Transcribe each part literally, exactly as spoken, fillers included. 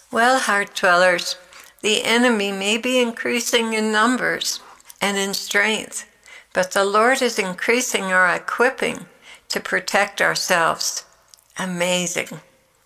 Well, heart dwellers, the enemy may be increasing in numbers and in strength, but the Lord is increasing our equipping to protect ourselves. Amazing.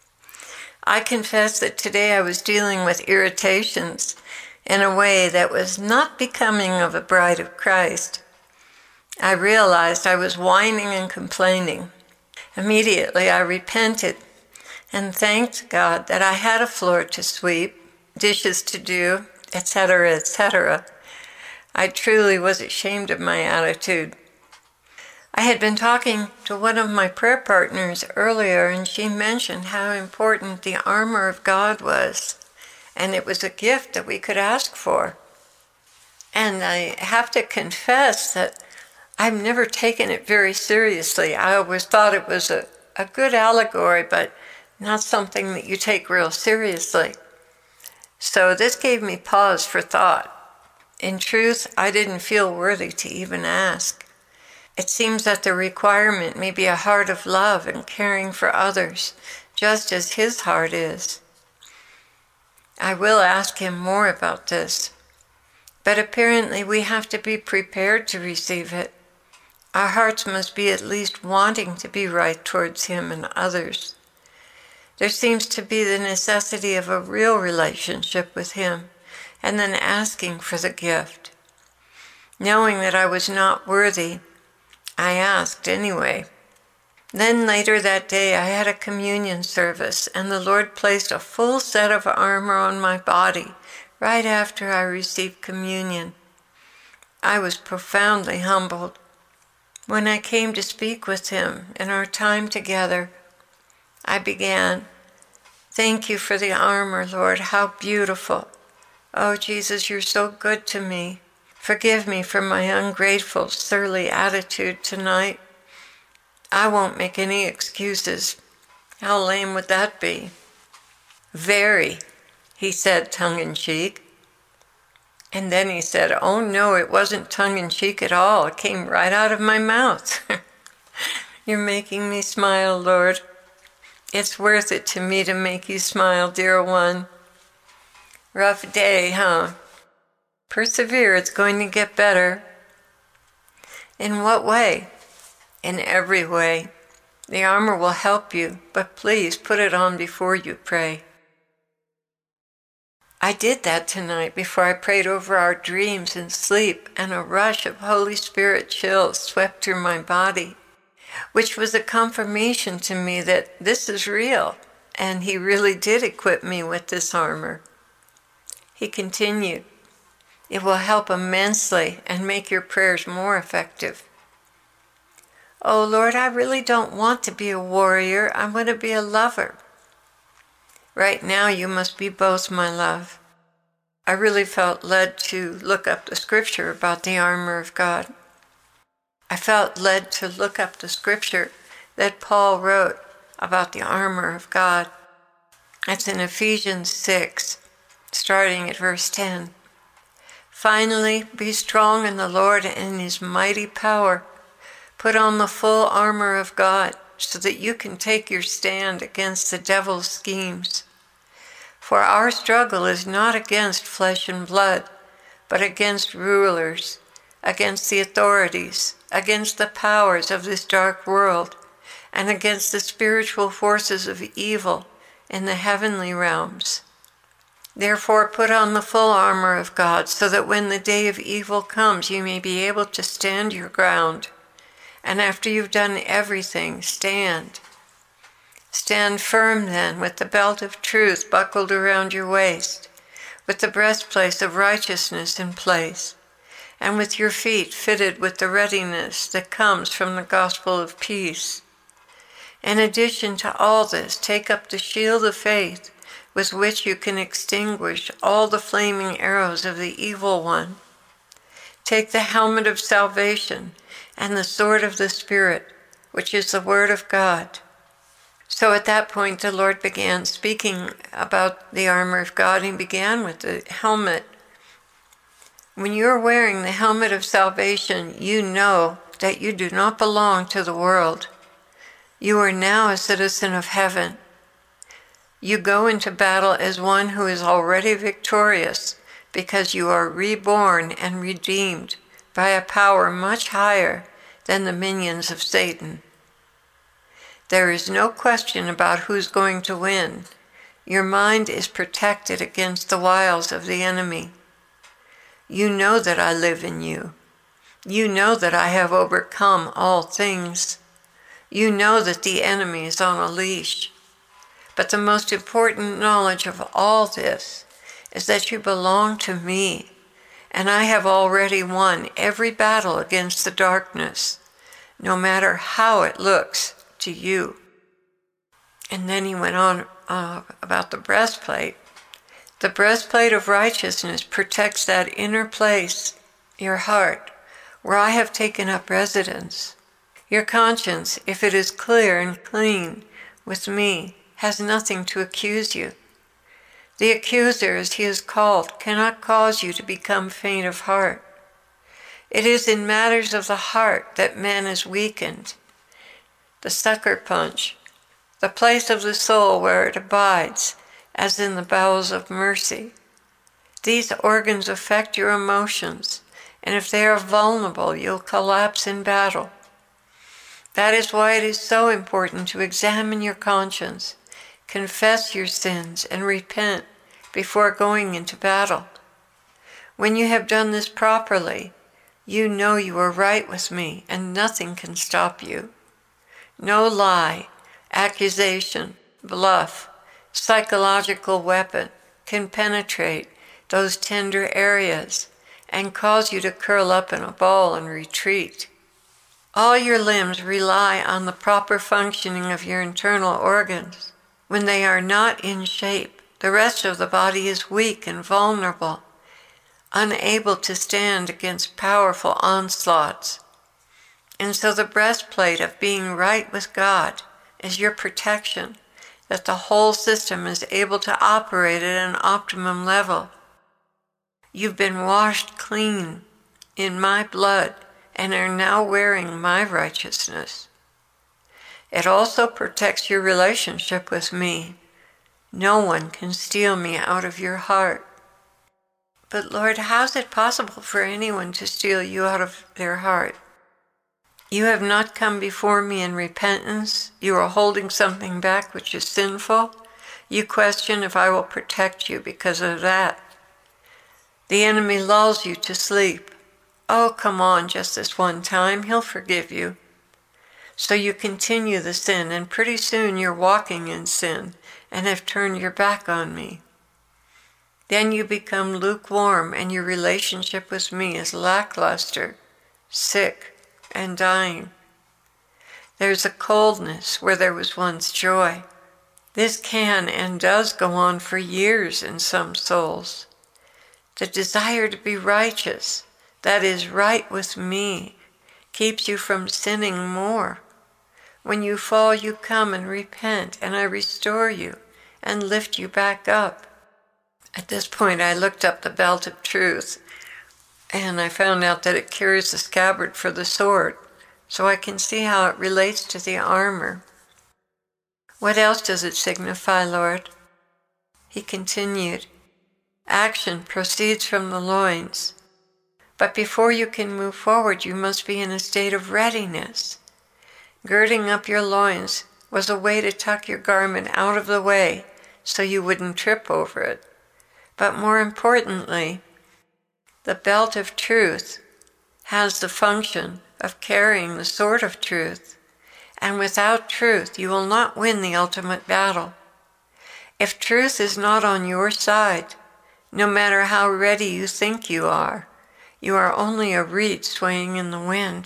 I confess that today I was dealing with irritations in a way that was not becoming of a bride of Christ. I realized I was whining and complaining. Immediately I repented and thanked God that I had a floor to sweep, dishes to do, et cetera, et cetera. I truly was ashamed of my attitude. I had been talking to one of my prayer partners earlier, and she mentioned how important the armor of God was, and it was a gift that we could ask for. And I have to confess that I've never taken it very seriously. I always thought it was a, a good allegory, but not something that you take real seriously. So this gave me pause for thought. In truth, I didn't feel worthy to even ask. It seems that the requirement may be a heart of love and caring for others, just as his heart is. I will ask him more about this, but apparently we have to be prepared to receive it. Our hearts must be at least wanting to be right towards him and others. There seems to be the necessity of a real relationship with him, and then asking for the gift. Knowing that I was not worthy, I asked anyway. Then later that day I had a communion service, and the Lord placed a full set of armor on my body right after I received communion. I was profoundly humbled. When I came to speak with him in our time together, I began, "Thank you for the armor, Lord, how beautiful. Oh, Jesus, you're so good to me. Forgive me for my ungrateful, surly attitude tonight. I won't make any excuses. How lame would that be?" "Very," he said tongue-in-cheek. And then he said, "Oh no, it wasn't tongue-in-cheek at all. It came right out of my mouth." You're making me smile, Lord. It's worth it to me to make you smile, dear one. Rough day, huh? Persevere, it's going to get better. In what way? In every way. The armor will help you, but please put it on before you pray. I did that tonight before I prayed over our dreams and sleep, and a rush of Holy Spirit chills swept through my body, which was a confirmation to me that this is real, and he really did equip me with this armor. He continued, "It will help immensely and make your prayers more effective." "Oh Lord, I really don't want to be a warrior. I want to be a lover." "Right now you must be both, my love." I really felt led to look up the scripture about the armor of God. I felt led to look up the scripture that Paul wrote about the armor of God. It's in Ephesians six, starting at verse ten. "Finally, be strong in the Lord and in his mighty power. Put on the full armor of God so that you can take your stand against the devil's schemes. For our struggle is not against flesh and blood, but against rulers, against the authorities, against the powers of this dark world, and against the spiritual forces of evil in the heavenly realms. Therefore put on the full armor of God, so that when the day of evil comes you may be able to stand your ground. And after you've done everything, stand. Stand firm then, with the belt of truth buckled around your waist, with the breastplate of righteousness in place, and with your feet fitted with the readiness that comes from the gospel of peace. In addition to all this, take up the shield of faith, with which you can extinguish all the flaming arrows of the evil one. Take the helmet of salvation and the sword of the Spirit, which is the word of God." So at that point the Lord began speaking about the armor of God. He began with the helmet. When you're wearing the helmet of salvation, you know that you do not belong to the world. You are now a citizen of heaven. You go into battle as one who is already victorious because you are reborn and redeemed by a power much higher than the minions of Satan. There is no question about who's going to win. Your mind is protected against the wiles of the enemy. You know that I live in you. You know that I have overcome all things. You know that the enemy is on a leash. But the most important knowledge of all this is that you belong to me, and I have already won every battle against the darkness, no matter how it looks to you. And then he went on uh, about the breastplate. The breastplate of righteousness protects that inner place, your heart, where I have taken up residence. Your conscience, if it is clear and clean with me, has nothing to accuse you. The accuser, as he is called, cannot cause you to become faint of heart. It is in matters of the heart that man is weakened. The sucker punch, the place of the soul where it abides, as in the bowels of mercy. These organs affect your emotions, and if they are vulnerable, you'll collapse in battle. That is why it is so important to examine your conscience, confess your sins, and repent before going into battle. When you have done this properly, you know you are right with me, and nothing can stop you. No lie, accusation, bluff, psychological weapon can penetrate those tender areas and cause you to curl up in a ball and retreat. All your limbs rely on the proper functioning of your internal organs. When they are not in shape, the rest of the body is weak and vulnerable, unable to stand against powerful onslaughts. And so the breastplate of being right with God is your protection, that the whole system is able to operate at an optimum level. You've been washed clean in my blood and are now wearing my righteousness. It also protects your relationship with me. No one can steal me out of your heart. But Lord, how is it possible for anyone to steal you out of their heart? You have not come before me in repentance. You are holding something back which is sinful. You question if I will protect you because of that. The enemy lulls you to sleep. Oh, come on, just this one time, he'll forgive you. So you continue the sin, and pretty soon you're walking in sin and have turned your back on me. Then you become lukewarm, and your relationship with me is lackluster, sick, and dying. There's a coldness where there was once joy. This can and does go on for years in some souls. The desire to be righteous, that is right with me, keeps you from sinning more. When you fall, you come and repent, and I restore you and lift you back up. At this point, I looked up the belt of truth, and I found out that it carries the scabbard for the sword, so I can see how it relates to the armor. What else does it signify, Lord? He continued, action proceeds from the loins. But before you can move forward, you must be in a state of readiness. Girding up your loins was a way to tuck your garment out of the way so you wouldn't trip over it. But more importantly, the belt of truth has the function of carrying the sword of truth. And without truth, you will not win the ultimate battle. If truth is not on your side, no matter how ready you think you are, you are only a reed swaying in the wind.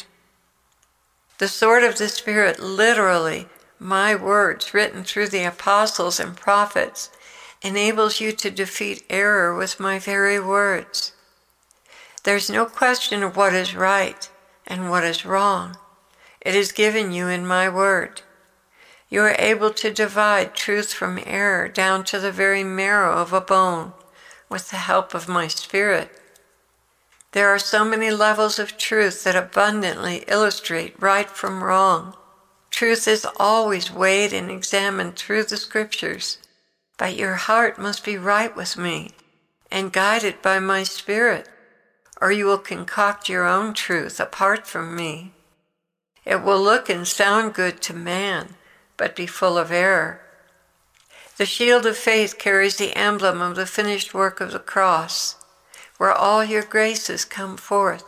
The sword of the Spirit, literally, my words written through the apostles and prophets, enables you to defeat error with my very words. There's no question of what is right and what is wrong. It is given you in my word. You are able to divide truth from error down to the very marrow of a bone with the help of my Spirit. There are so many levels of truth that abundantly illustrate right from wrong. Truth is always weighed and examined through the scriptures. But your heart must be right with me and guided by my Spirit, or you will concoct your own truth apart from me. It will look and sound good to man, but be full of error. The shield of faith carries the emblem of the finished work of the cross, where all your graces come forth.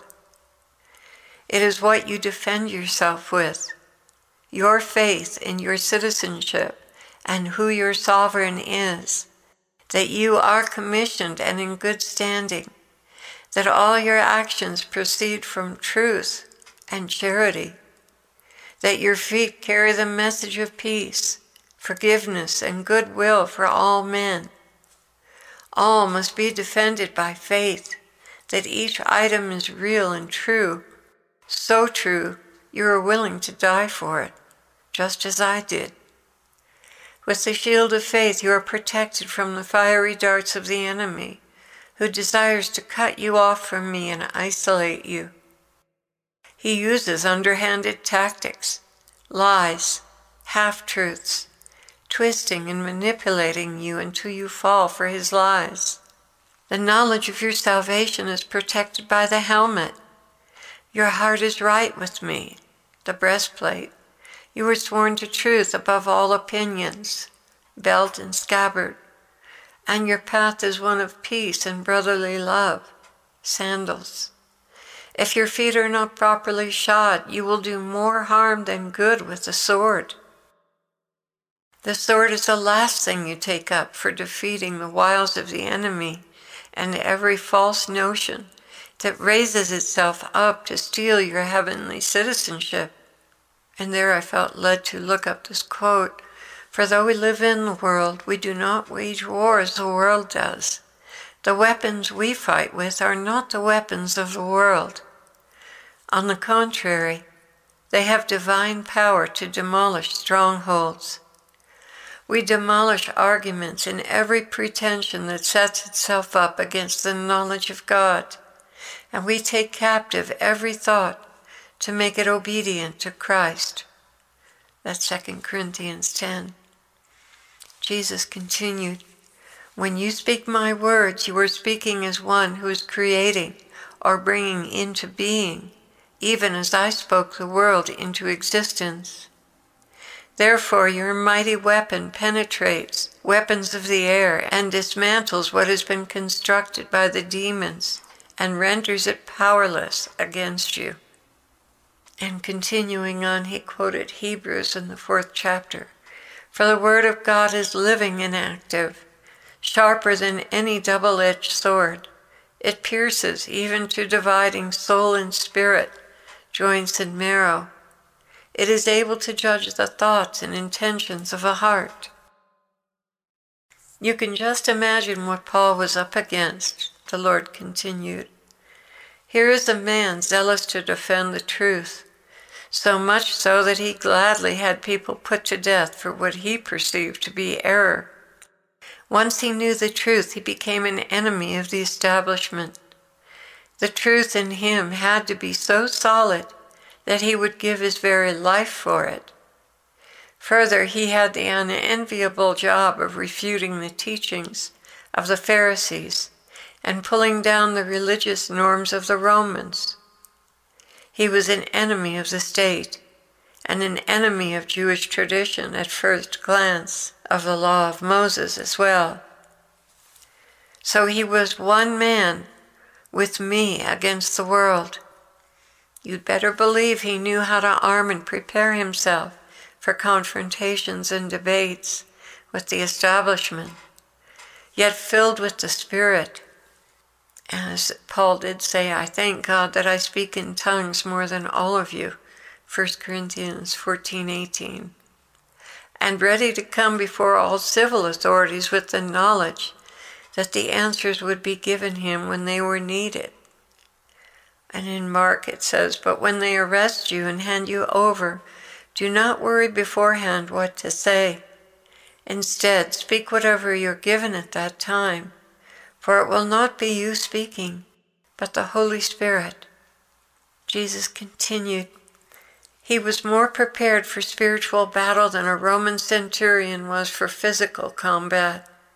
It is what you defend yourself with, your faith in your citizenship and who your sovereign is, that you are commissioned and in good standing, that all your actions proceed from truth and charity, that your feet carry the message of peace, forgiveness, and goodwill for all men. All must be defended by faith, that each item is real and true, so true you are willing to die for it, just as I did. With the shield of faith you are protected from the fiery darts of the enemy, who desires to cut you off from me and isolate you. He uses underhanded tactics, lies, half-truths, twisting and manipulating you until you fall for his lies. The knowledge of your salvation is protected by the helmet. Your heart is right with me, the breastplate. You were sworn to truth above all opinions, belt and scabbard. And your path is one of peace and brotherly love, sandals. If your feet are not properly shod, you will do more harm than good with the sword. The sword is the last thing you take up for defeating the wiles of the enemy and every false notion that raises itself up to steal your heavenly citizenship. And there I felt led to look up this quote, "For though we live in the world, we do not wage war as the world does. The weapons we fight with are not the weapons of the world. On the contrary, they have divine power to demolish strongholds. We demolish arguments and every pretension that sets itself up against the knowledge of God, and we take captive every thought to make it obedient to Christ." That's Second Corinthians ten. Jesus continued, "When you speak my words, you are speaking as one who is creating or bringing into being, even as I spoke the world into existence. Therefore your mighty weapon penetrates weapons of the air and dismantles what has been constructed by the demons and renders it powerless against you." And continuing on, he quoted Hebrews in the fourth chapter. "For the word of God is living and active, sharper than any double-edged sword. It pierces even to dividing soul and spirit, joints and marrow. It is able to judge the thoughts and intentions of a heart." You can just imagine what Paul was up against, the Lord continued. Here is a man zealous to defend the truth, so much so that he gladly had people put to death for what he perceived to be error. Once he knew the truth, he became an enemy of the establishment. The truth in him had to be so solid that he would give his very life for it. Further, he had the unenviable job of refuting the teachings of the Pharisees and pulling down the religious norms of the Romans. He was an enemy of the state and an enemy of Jewish tradition at first glance, of the law of Moses as well. So he was one man with me against the world. You'd better believe he knew how to arm and prepare himself for confrontations and debates with the establishment, yet filled with the Spirit. As Paul did say, "I thank God that I speak in tongues more than all of you," First Corinthians fourteen eighteen. And ready to come before all civil authorities with the knowledge that the answers would be given him when they were needed. And in Mark it says, "But when they arrest you and hand you over, do not worry beforehand what to say. Instead, speak whatever you're given at that time, for it will not be you speaking, but the Holy Spirit." Jesus continued, "He was more prepared for spiritual battle than a Roman centurion was for physical combat.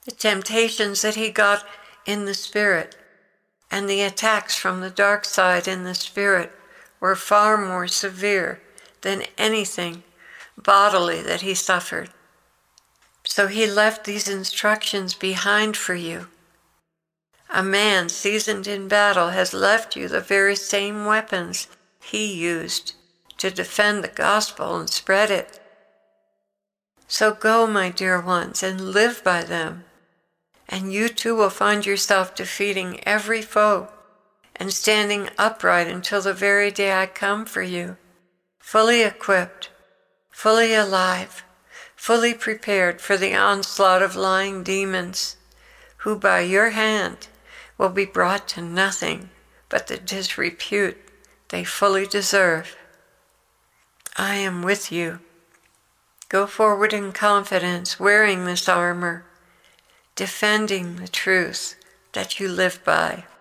The temptations that he got in the spirit and the attacks from the dark side in the spirit were far more severe than anything bodily that he suffered. So he left these instructions behind for you. A man seasoned in battle has left you the very same weapons he used to defend the gospel and spread it. So go, my dear ones, and live by them, and you too will find yourself defeating every foe and standing upright until the very day I come for you, fully equipped, fully alive, fully prepared for the onslaught of lying demons, who by your hand will be brought to nothing but the disrepute they fully deserve. I am with you. Go forward in confidence, wearing this armor, defending the truth that you live by.